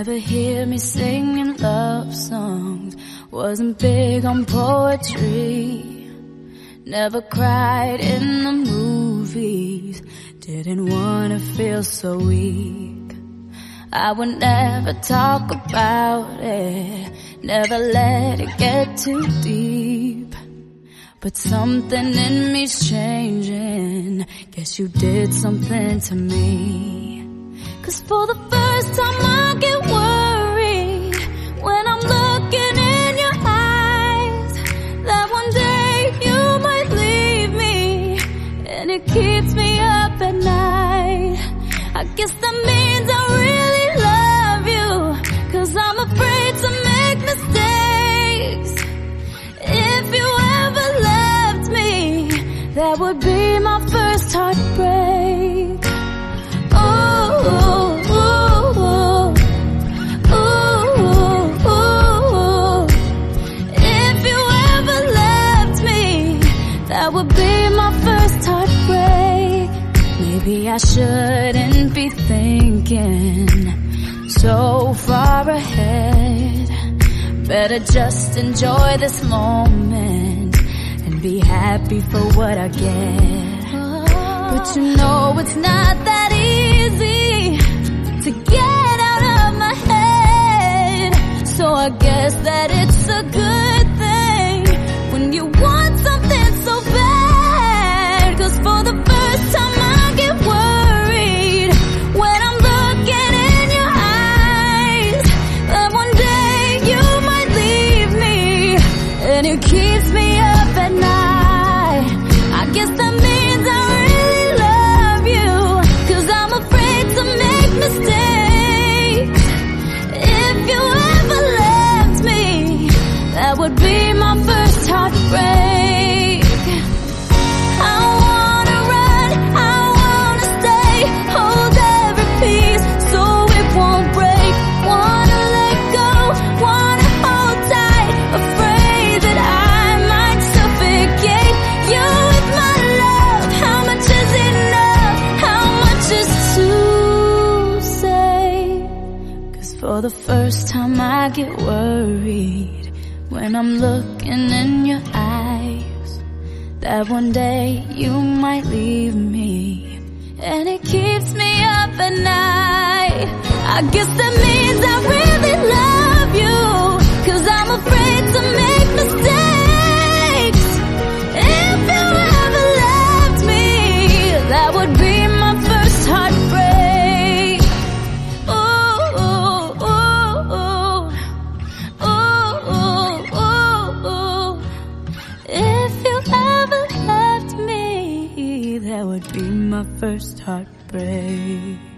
Never hear me singing love songs. Wasn't big on poetry. Never cried in the movies. Didn't wanna feel so weak. I would never talk about it. Never let it get too deep. But something in me's changing. Guess you did something to me. 'Cause for the first time I get worried when I'm looking in your eyes, that one day you might leave me, and it keeps me up at night. I guess that means I really love you, 'cause I'm afraid to make mistakes. If you ever loved me, that would be my first heartbreak. If you ever loved me, that would be my first heartbreak. Maybe I shouldn't be thinking so far ahead. Better just enjoy this moment and be happy for what I get. But you know it's not that easy to get out of my head. So I guess that it's a good thing when you want something so bad. 'Cause for the first time I get worried when I'm looking in your eyes, that one day you might leave me, and it keeps me up at night. I guess that means I really love you, 'cause I'm afraid to make mistakes. If you ever loved me, that would be my first heartbreak. I wanna run, I wanna stay, hold every piece so it won't break. Wanna let go, wanna hold tight, afraid that I might suffocate you with my love. How much is enough? How much is too say? 'Cause for the first time I get worried when I'm looking in your eyes, that one day you might leave me, and it keeps me up at night. I guess that means I really love you, 'cause I'm afraid to make mistakes. If you ever loved me, that would be my first heartbreak. Ooh, ooh, ooh, ooh, ooh, ooh, ooh. If you ever loved me, that would be my first heartbreak.